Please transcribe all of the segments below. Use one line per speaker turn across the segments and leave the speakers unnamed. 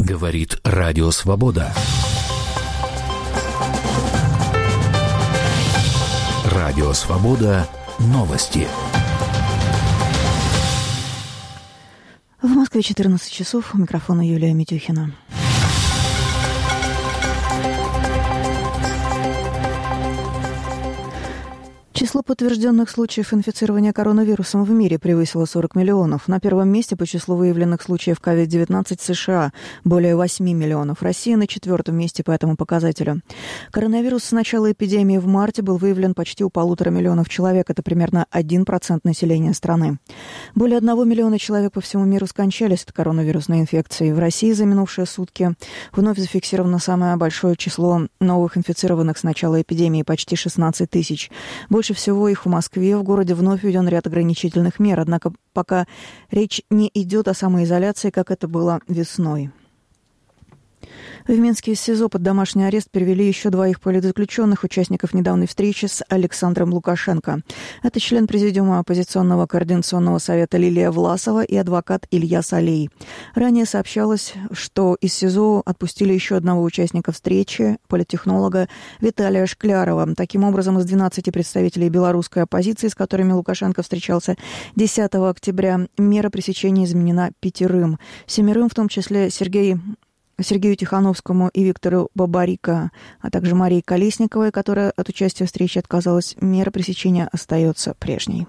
Говорит Радио Свобода. Радио Свобода. Новости.
В Москве 14 часов. У микрофона Юлия Митюхина. Число подтвержденных случаев инфицирования коронавирусом в мире превысило 40 миллионов. На первом месте по числу выявленных случаев COVID-19 США – более 8 миллионов. Россия на 4-м месте по этому показателю. Коронавирус с начала эпидемии в марте был выявлен почти у 1,5 миллиона человек. Это примерно 1% населения страны. Более 1 миллиона человек по всему миру скончались от коронавирусной инфекции. В России за минувшие сутки вновь зафиксировано самое большое число новых инфицированных с начала эпидемии – почти 16 тысяч. Больше всего их в Москве. В городе вновь введен ряд ограничительных мер, однако пока речь не идет о самоизоляции, как это было весной. В Минске из СИЗО под домашний арест перевели еще 2 политзаключенных, участников недавней встречи с Александром Лукашенко. Это член Президиума оппозиционного координационного совета Лилия Власова и адвокат Илья Салей. Ранее сообщалось, что из СИЗО отпустили еще одного участника встречи, политтехнолога Виталия Шклярова. Таким образом, из 12 представителей белорусской оппозиции, с которыми Лукашенко встречался 10 октября, мера пресечения изменена 5. 7, в том числе Сергею Тихановскому и Виктору Бабарико, а также Марии Колесниковой, которая от участия в встрече отказалась, мера пресечения остается прежней.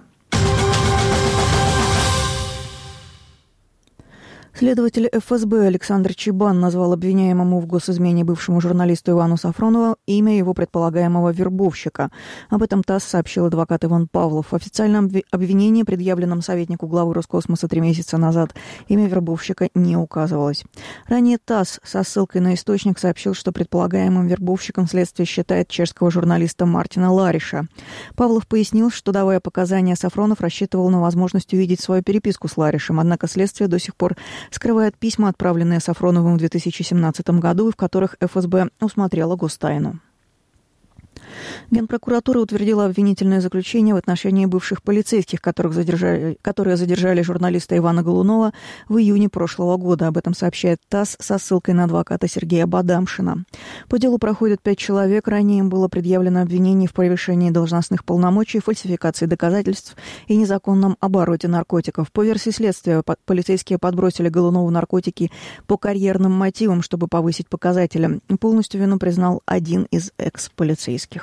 Следователь ФСБ Александр Чебан назвал обвиняемому в госизмене бывшему журналисту Ивану Сафронову имя его предполагаемого вербовщика. Об этом ТАСС сообщил адвокат Иван Павлов. В официальном обвинении, предъявленном советнику главы Роскосмоса 3 месяца назад, имя вербовщика не указывалось. Ранее ТАСС со ссылкой на источник сообщил, что предполагаемым вербовщиком следствие считает чешского журналиста Мартина Лариша. Павлов пояснил, что, давая показания, Сафронов рассчитывал на возможность увидеть свою переписку с Ларишем, однако следствие до сих пор скрывает письма, отправленные Сафроновым в 2017 году, и в которых ФСБ усмотрела гостайну. Генпрокуратура утвердила обвинительное заключение в отношении бывших полицейских, которые задержали журналиста Ивана Голунова в июне прошлого года. Об этом сообщает ТАСС со ссылкой на адвоката Сергея Бадамшина. По делу проходят 5 человек. Ранее им было предъявлено обвинение в превышении должностных полномочий, фальсификации доказательств и незаконном обороте наркотиков. По версии следствия, полицейские подбросили Голунову наркотики по карьерным мотивам, чтобы повысить показатели. Полностью вину признал один из экс-полицейских.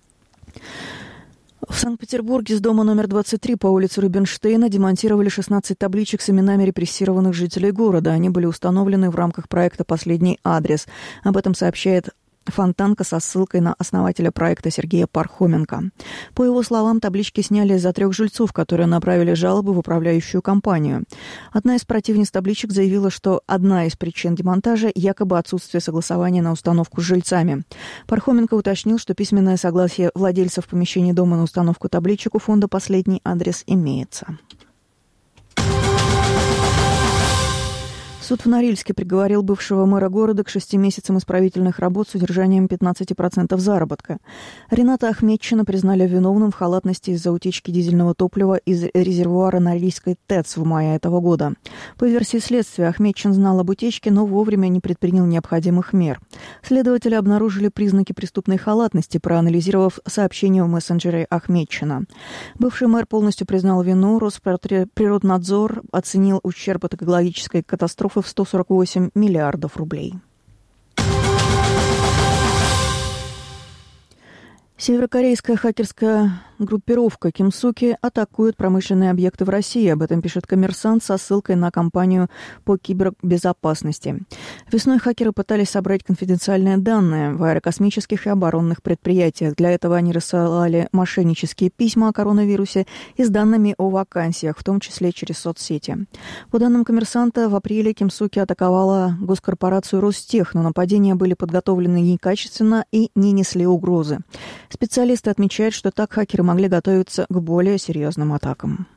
В Санкт-Петербурге с дома номер 23 по улице Рубинштейна демонтировали 16 табличек с именами репрессированных жителей города. Они были установлены в рамках проекта «Последний адрес». Об этом сообщает Фонтанка со ссылкой на основателя проекта Сергея Пархоменко. По его словам, таблички сняли из-за 3 жильцов, которые направили жалобы в управляющую компанию. Одна из противниц табличек заявила, что одна из причин демонтажа якобы отсутствие согласования на установку с жильцами. Пархоменко уточнил, что письменное согласие владельцев помещений дома на установку табличек у фонда «Последний адрес» имеется. Суд в Норильске приговорил бывшего мэра города к 6 месяцам исправительных работ с удержанием 15% заработка. Рената Ахметчина признали виновным в халатности из-за утечки дизельного топлива из резервуара Норильской ТЭЦ в мае этого года. По версии следствия, Ахметчин знал об утечке, но вовремя не предпринял необходимых мер. Следователи обнаружили признаки преступной халатности, проанализировав сообщение в мессенджере Ахметчина. Бывший мэр полностью признал вину. Росприроднадзор оценил ущерб от экологической катастрофы в 148 миллиардов рублей. Северокорейская хакерская группировка Кимсуки атакует промышленные объекты в России. Об этом пишет «Коммерсант» со ссылкой на компанию по кибербезопасности. Весной хакеры пытались собрать конфиденциальные данные в аэрокосмических и оборонных предприятиях. Для этого они рассылали мошеннические письма о коронавирусе и с данными о вакансиях, в том числе через соцсети. По данным «Коммерсанта», в апреле Кимсуки атаковала госкорпорацию «Ростех», но нападения были подготовлены некачественно и не несли угрозы. Специалисты отмечают, что так хакеры могли готовиться к более серьезным атакам.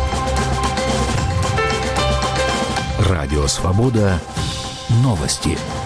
Радио «Свобода». Новости.